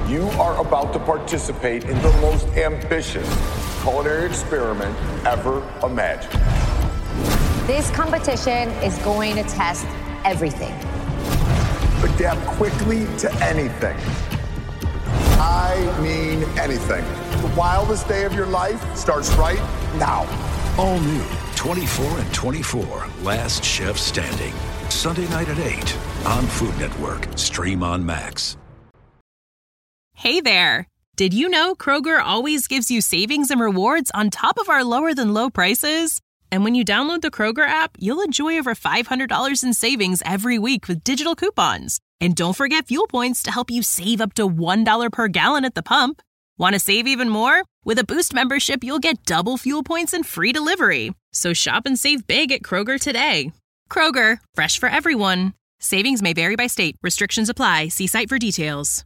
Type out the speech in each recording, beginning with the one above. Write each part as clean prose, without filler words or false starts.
You are about to participate in the most ambitious culinary experiment ever imagined. This competition is going to test everything. Adapt quickly to anything. I mean anything. The wildest day of your life starts right now. All new 24 and 24, Last Chef Standing. Sunday night at 8 on Food Network. Stream on Max. Hey there. Did you know Kroger always gives you savings and rewards on top of our lower-than-low prices? And when you download the Kroger app, you'll enjoy over $500 in savings every week with digital coupons. And don't forget fuel points to help you save up to $1 per gallon at the pump. Want to save even more? With a Boost membership, you'll get double fuel points and free delivery. So shop and save big at Kroger today. Kroger, fresh for everyone. Savings may vary by state. Restrictions apply. See site for details.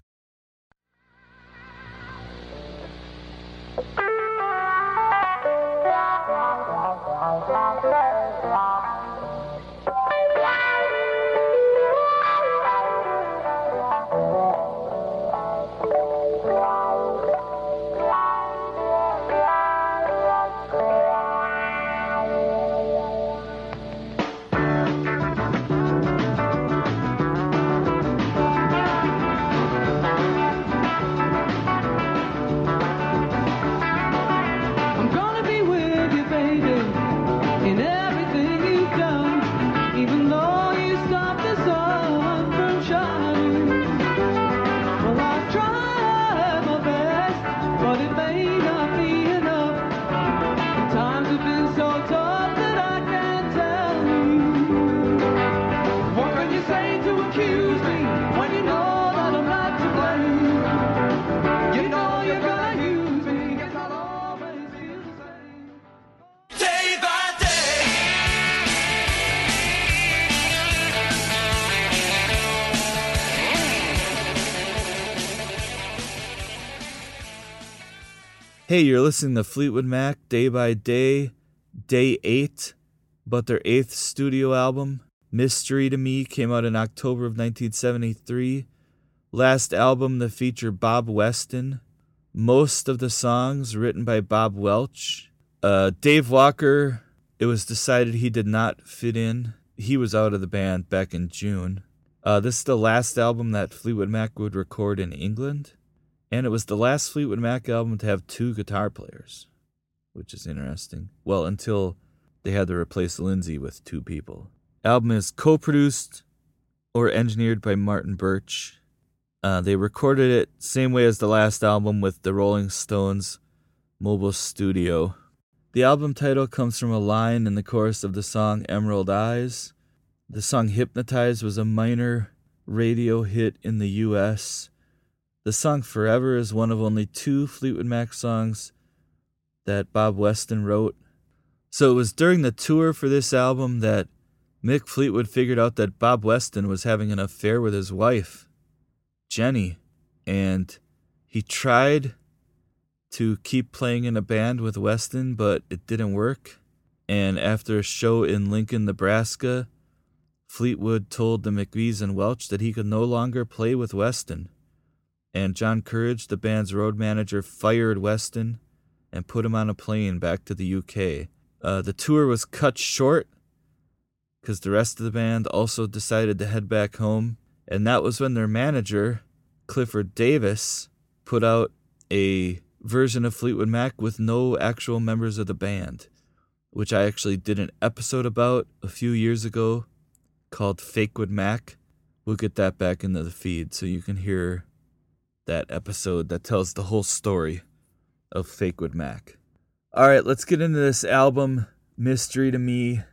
Hey, you're listening to Fleetwood Mac, Day by Day, Day 8, but their 8th studio album, Mystery to Me, came out in October of 1973. Last album to feature Bob Weston. Most of the songs written by Bob Welch. Dave Walker, it was decided he did not fit in. He was out of the band back in June. This is the last album that Fleetwood Mac would record in England. And it was the last Fleetwood Mac album to have 2 guitar players, which is interesting. Well, until they had to replace Lindsay with 2 people. Album is co-produced or engineered by Martin Birch. They recorded it same way as the last album with the Rolling Stones Mobile Studio. The album title comes from a line in the chorus of the song Emerald Eyes. The song Hypnotize was a minor radio hit in the U.S. The song Forever is one of only 2 Fleetwood Mac songs that Bob Weston wrote. So it was during the tour for this album that Mick Fleetwood figured out that Bob Weston was having an affair with his wife, Jenny, and he tried to keep playing in a band with Weston, but it didn't work. And after a show in Lincoln, Nebraska, Fleetwood told the McVies and Welch that he could no longer play with Weston. And John Courage, the band's road manager, fired Weston and put him on a plane back to the UK. The tour was cut short because the rest of the band also decided to head back home. And that was when their manager, Clifford Davis, put out a version of Fleetwood Mac with no actual members of the band, which I actually did an episode about a few years ago called Fakewood Mac. We'll get that back into the feed so you can hear that episode that tells the whole story of Fakewood Mac. All right, let's get into this album, Mystery to Me.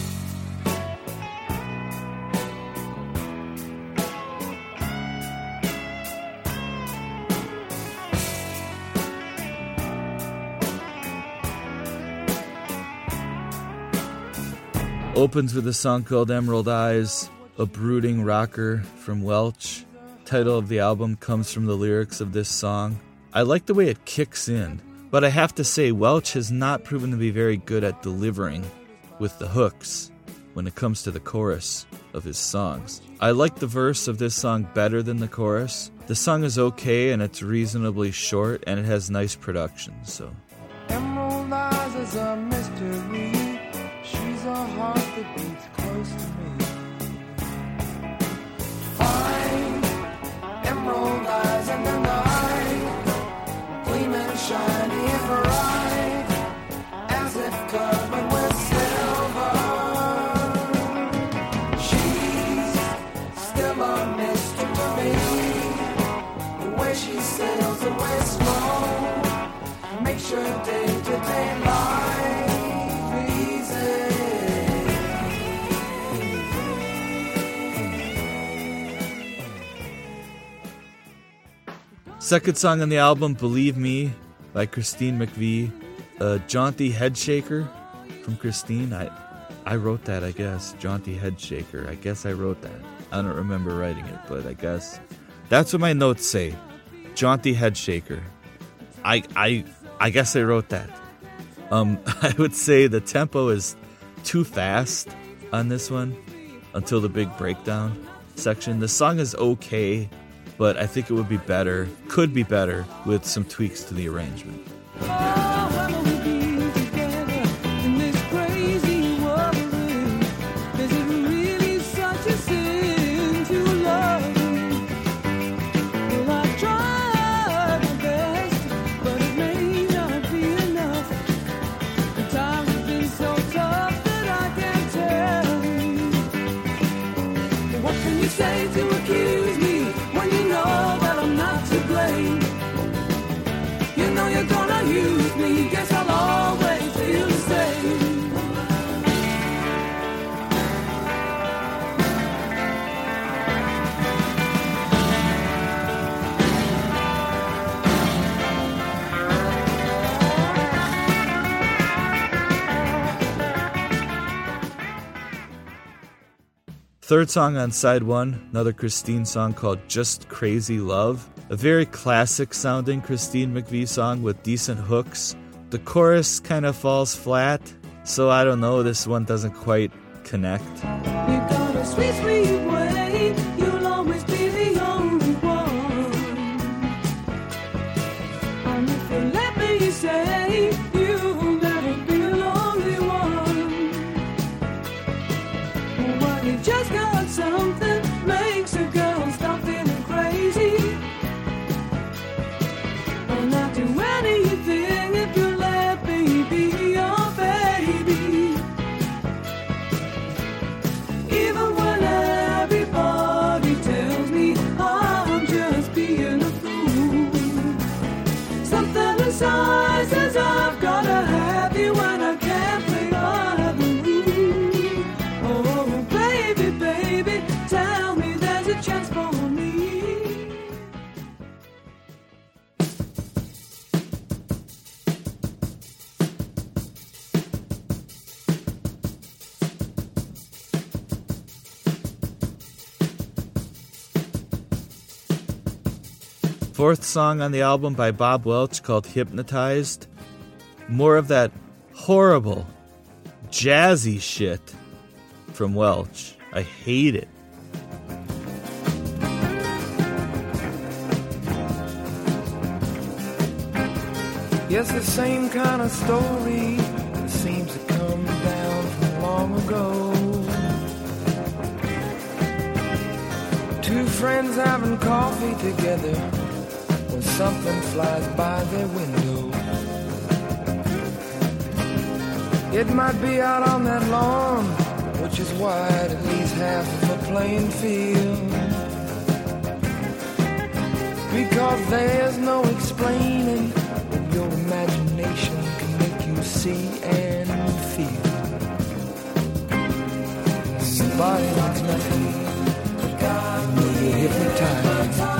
Opens with a song called Emerald Eyes, a brooding rocker from Welch. Title of the album comes from the lyrics of this song. I like the way it kicks in, but I have to say Welch has not proven to be very good at delivering with the hooks when it comes to the chorus. of his songs. I like the verse of this song better than the chorus. The song is okay and it's reasonably short and it has nice production. So Emerald Eyes is a mystery. She's a heart that beats close to me. Fine emerald eyes in the night, gleaming shiny and bright, as if covered with silver. She's still a mystery. The way she sails away slow makes your day-to-day life easy. second song on the album, Believe Me, by Christine McVie. Jaunty Headshaker from Christine. I wrote that, I guess. Jaunty Headshaker. I guess I wrote that. I don't remember writing it, but I guess that's what my notes say. Jaunty Headshaker. I guess I wrote that. I would say the tempo is too fast on this one until the big breakdown section. The song is okay, but I think it would be better, could be better, with some tweaks to the arrangement. Say to accuse me when you know that I'm not to blame. You know you're gonna use me, guess I'll always feel the same. Third song on side one, another Christine song called Just Crazy Love. A very classic sounding Christine McVie song with decent hooks. The chorus kind of falls flat, so I don't know, this one doesn't quite connect. You got a sweet, sweet way, you'll always be the only one. And if you let me say, you'll never be the only one. Well, you just got something, makes a girl stop feeling crazy. And I'll do anything if you let me be your baby. Even when everybody tells me I'm just being a fool, something inside says I've gotta have you when I can't play by the rules. Oh, baby, baby, tell me there's a chance for me. Fourth song on the album by Bob Welch called Hypnotized. More of that horrible, jazzy shit from Welch. I hate it. Yes, the same kind of story that seems to come down from long ago. Two friends having coffee together when something flies by their window. It might be out on that lawn, which is wide at least half of a playing field. Because there's no explaining what your imagination can make you see and feel. Somebody likes nothing, you're hypnotized.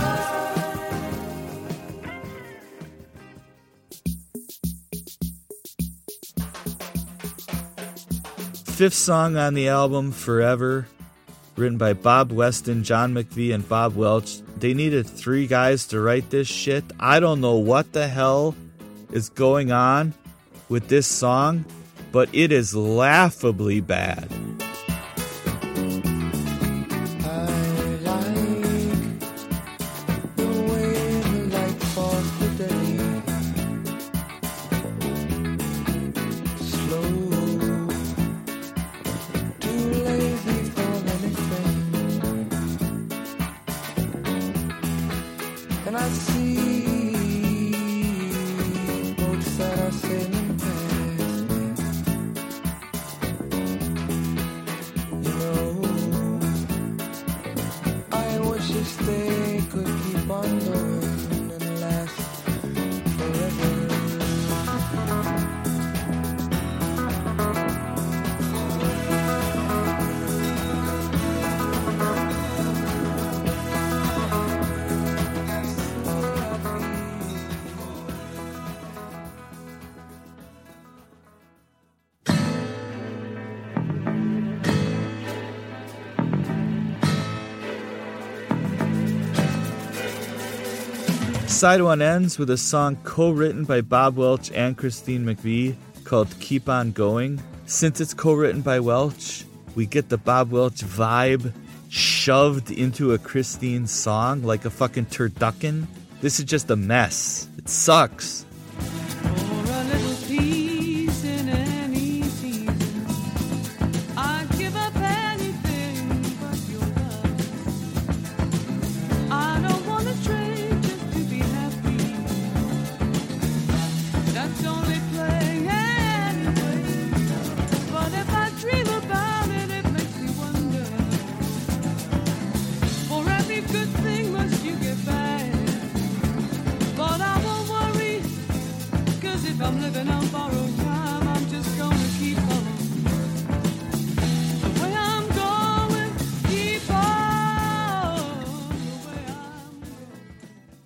Fifth song on the album, Forever, written by Bob Weston, John McVie, and Bob Welch. They needed 3 guys to write this shit. I don't know what the hell is going on with this song, but it is laughably bad. and I see boats that are sailing past me. You know, I wish this day could keep on going and last forever. Side 1 ends with a song co-written by Bob Welch and Christine McVie called Keep On Going. Since it's co-written by Welch, we get the Bob Welch vibe shoved into a Christine song like a fucking turducken. This is just a mess. It sucks. For a little peace in any season, I'd give up anything but your love. I don't want to trade just to be happy. That's only playing anyway. But if I dream about it, it makes me wonder. For every good thing must you get back. But I won't worry, 'cause if I'm living on borrowed time, I'm just gonna keep on. The way I'm going, keep on. The way I'm going.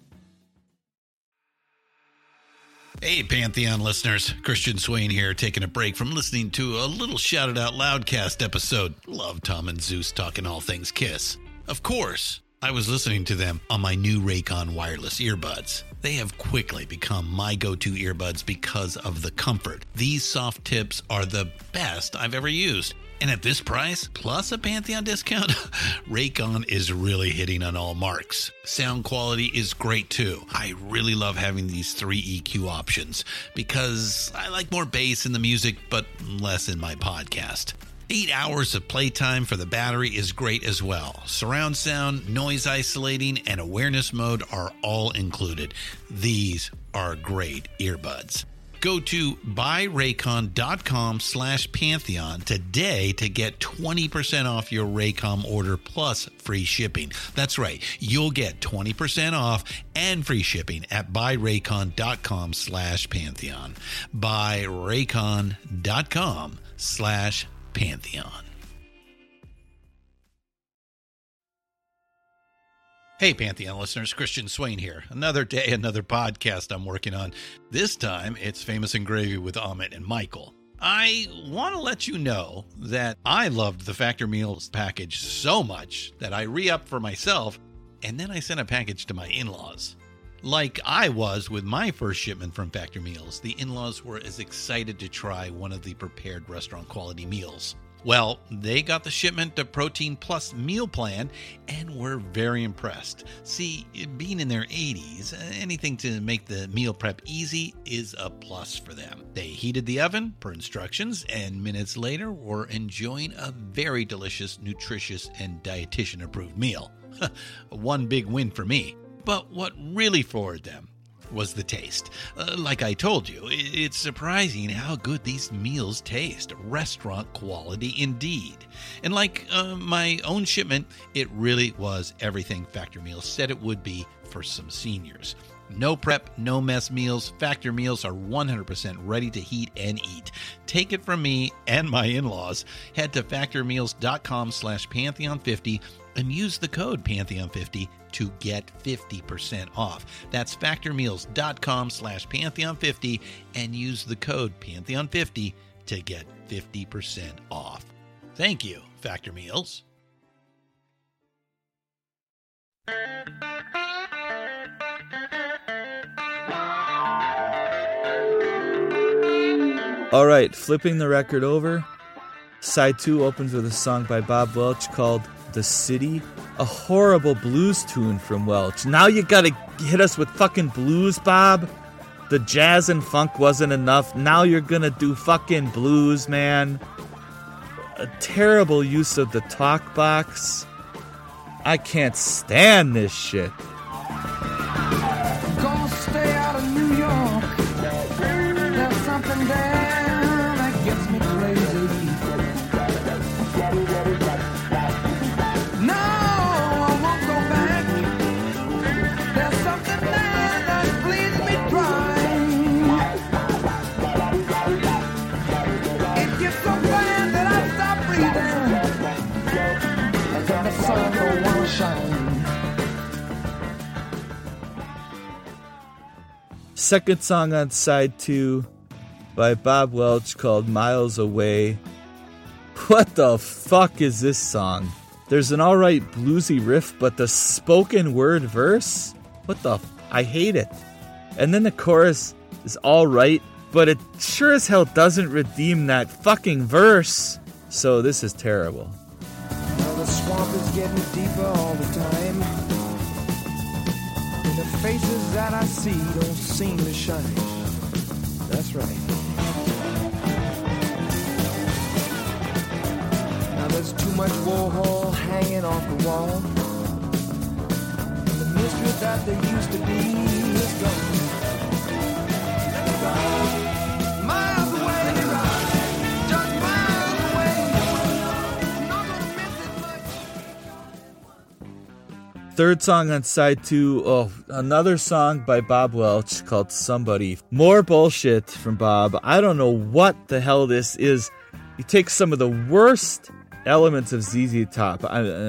Hey, Pantheon listeners. Christian Swain here, taking a break from listening to a little Shout It Out Loudcast episode. Love Tom and Zeus talking all things Kiss. Of course, I was listening to them on my new Raycon wireless earbuds. They have quickly become my go-to earbuds because of the comfort. These soft tips are the best I've ever used. And at this price, plus a Pantheon discount, Raycon is really hitting on all marks. Sound quality is great too. I really love having these 3 EQ options because I like more bass in the music, but less in my podcast. 8 hours of playtime for the battery is great as well. Surround sound, noise isolating, and awareness mode are all included. These are great earbuds. Go to buyraycon.com/Pantheon today to get 20% off your Raycom order plus free shipping. That's right. You'll get 20% off and free shipping at buyraycon.com/Pantheon. buyraycon.com/Pantheon. Hey, Pantheon listeners, Christian Swain here. Another day, another podcast I'm working on. This time, it's Famous and Gravy with Amit and Michael. I want to let you know that I loved the Factor Meals package so much that I re-upped for myself, and then I sent a package to my in-laws. Like I was with my first shipment from Factor Meals, the in-laws were as excited to try one of the prepared restaurant quality meals. Well, they got the shipment to Protein Plus meal plan and were very impressed. See, being in their 80s, anything to make the meal prep easy is a plus for them. They heated the oven per instructions and minutes later were enjoying a very delicious, nutritious, and dietitian-approved meal. One big win for me. But what really floored them was the taste. Like I told you, it's surprising how good these meals taste. Restaurant quality indeed. And like my own shipment, it really was everything Factor Meals said it would be for some seniors. No prep, no mess meals. Factor Meals are 100% ready to heat and eat. Take it from me and my in-laws. Head to factormeals.com/Pantheon50 and use the code Pantheon50 to get 50% off. That's factormeals.com/Pantheon50 and use the code Pantheon50 to get 50% off. Thank you, Factor Meals. All right, flipping the record over. Side 2 opens with a song by Bob Welch called The City, a horrible blues tune from Welch. Now you gotta hit us with fucking blues, Bob. The jazz and funk wasn't enough. Now you're gonna do fucking blues, man. A terrible use of the talk box. I can't stand this shit. Second song on side 2 by Bob Welch called Miles Away. What the fuck is this song? There's an alright bluesy riff, but the spoken word verse? I hate it. And then the chorus is alright, but it sure as hell doesn't redeem that fucking verse. So this is terrible. Well, the swamp is getting deeper all the time, and the faces that I see don't seem to shine. That's right. Now there's too much Warhol hanging off the wall, and the mystery that there used to be is gone. Miles away, just miles away. Not gonna miss it much. Third song on side 2, another song by Bob Welch called Somebody. More bullshit from Bob. I don't know what the hell this is. He takes some of the worst elements of ZZ Top.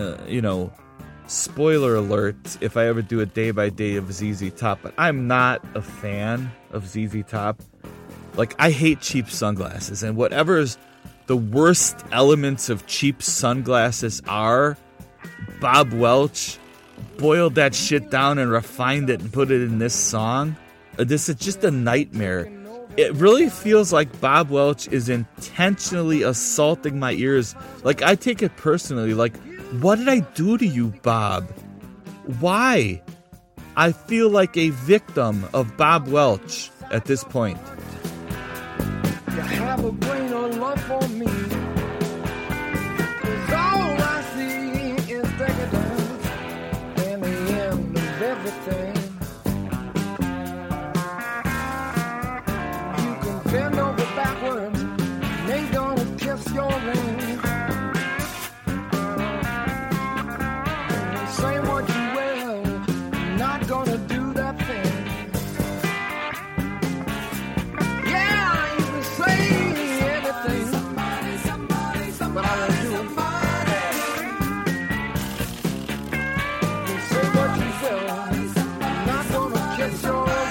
Spoiler alert if I ever do a day by day of ZZ Top, but I'm not a fan of ZZ Top. Like, I hate cheap sunglasses, and whatever's the worst elements of cheap sunglasses are, Bob Welch boiled that shit down and refined it and put it in this song. This is just a nightmare. It really feels like Bob Welch is intentionally assaulting my ears. Like, I take it personally. Like, what did I do to you, Bob? Why? I feel like a victim of Bob Welch at this point. You have a brain or love for me, 'cause all I see is decadence and the end of everything. You can bend over backwards, and ain't gonna kiss your ring. And say what you will, not gonna do that thing. Yeah, you can say anything, but I won't do it. You say what you will, not gonna kiss your ring.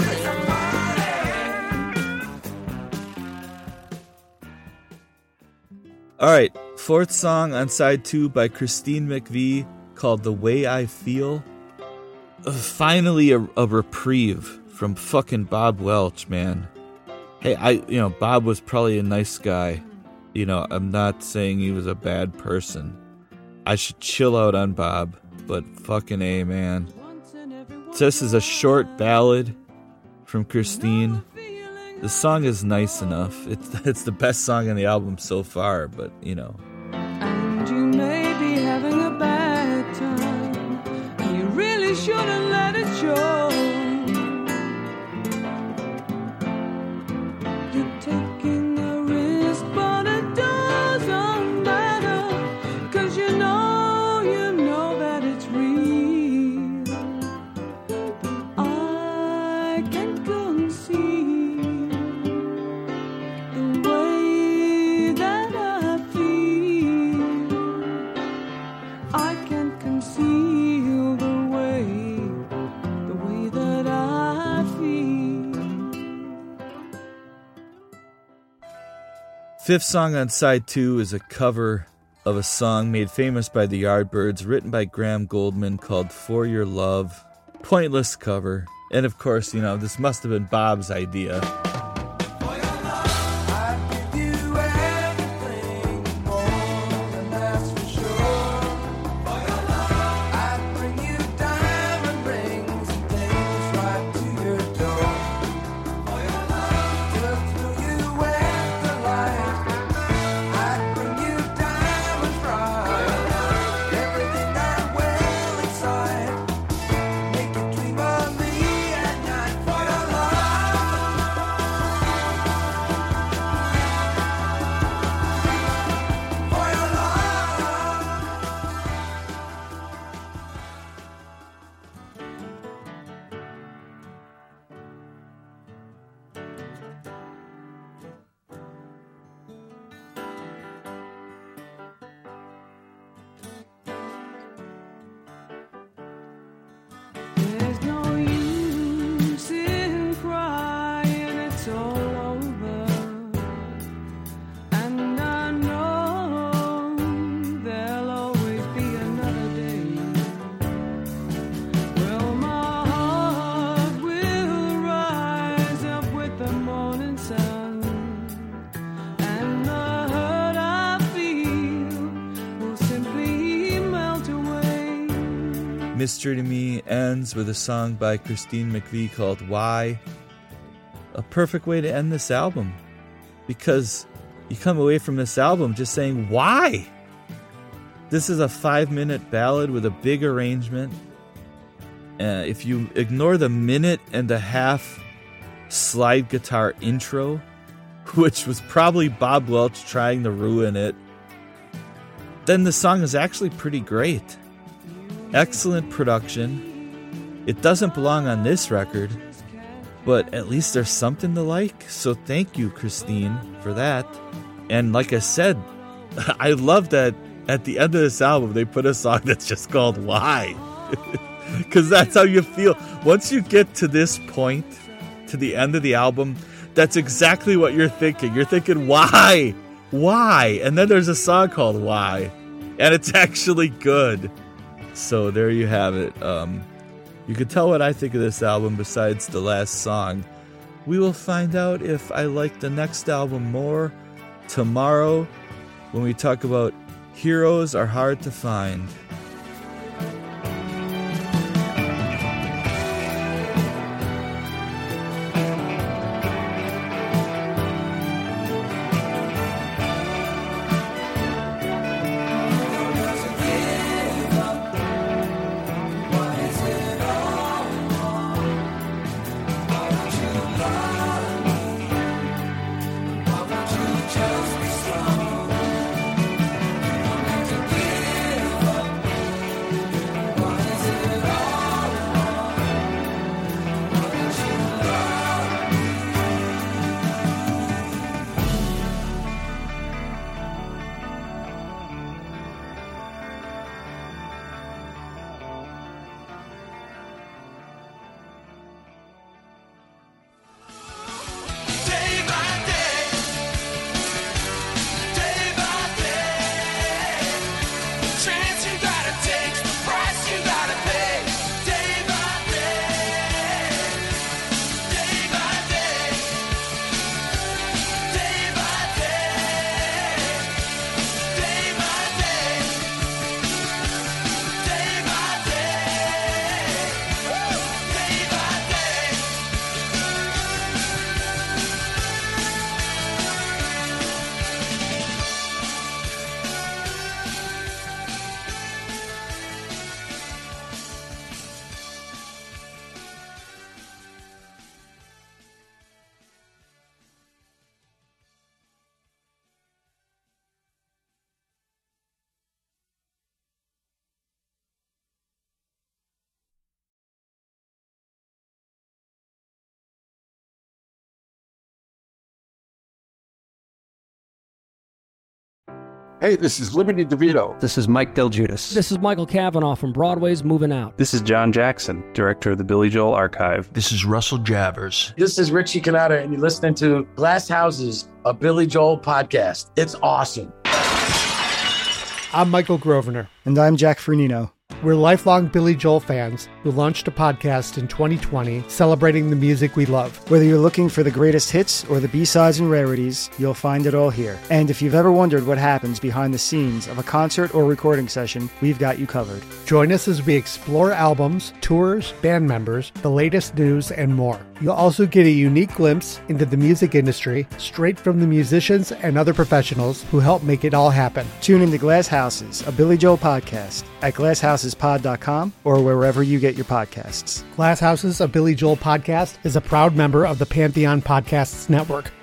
Alright, fourth song on side 2 by Christine McVie called The Way I Feel. Finally a reprieve from fucking Bob Welch, man. Hey, Bob was probably a nice guy. I'm not saying he was a bad person. I should chill out on Bob, but fucking A, man. This is a short ballad from Christine. The song is nice enough. It's the best song on the album so far, but And you may be having a bad time, and you really shouldn't let it show. You're taking a risk, but it doesn't matter, 'cause you know that it's real. I can conceive the way that I feel. I can't conceal the way that I feel. Fifth song on side 2 is a cover of a song made famous by the Yardbirds, written by Graham Goldman, called For Your Love. Pointless cover. And of course, this must have been Bob's idea. I'd give you everything, more than that's for sure. For your love, I'd bring you diamond rings and things right to your door. For your love, just through you with the light. I'd bring you diamonds bright. Everything that well inside, make you dream of me at night. For your love. Mystery to Me ends with a song by Christine McVie called Why. A perfect way to end this album, because you come away from this album just saying, why? This is a 5-minute ballad with a big arrangement. If you ignore the 1.5-minute slide guitar intro, which was probably Bob Welch trying to ruin it, then the song is actually pretty great. Excellent production. It doesn't belong on this record, but at least there's something to like. So thank you, Christine, for that. And like I said, I love that at the end of this album, they put a song that's just called Why. Because that's how you feel. Once you get to this point, to the end of the album, that's exactly what you're thinking. You're thinking, why? Why? And then there's a song called Why. And it's actually good. So there you have it. You can tell what I think of this album besides the last song. We will find out if I like the next album more tomorrow when we talk about Heroes Are Hard to Find. Hey, this is Liberty DeVito. This is Mike Del Giudice. This is Michael Cavanaugh from Broadway's Moving Out. This is John Jackson, director of the Billy Joel Archive. This is Russell Javers. This is Richie Cannata, and you're listening to Glass Houses, a Billy Joel podcast. It's awesome. I'm Michael Grosvenor. And I'm Jack Fernino. We're lifelong Billy Joel fans who launched a podcast in 2020 celebrating the music we love. Whether you're looking for the greatest hits or the B-sides and rarities, you'll find it all here. And if you've ever wondered what happens behind the scenes of a concert or recording session, we've got you covered. Join us as we explore albums, tours, band members, the latest news, and more. You'll also get a unique glimpse into the music industry straight from the musicians and other professionals who help make it all happen. Tune into Glass Houses, a Billy Joel podcast at glasshouses.pod.com or wherever you get your podcasts. Glass Houses, a Billy Joel podcast is a proud member of the Pantheon Podcasts Network.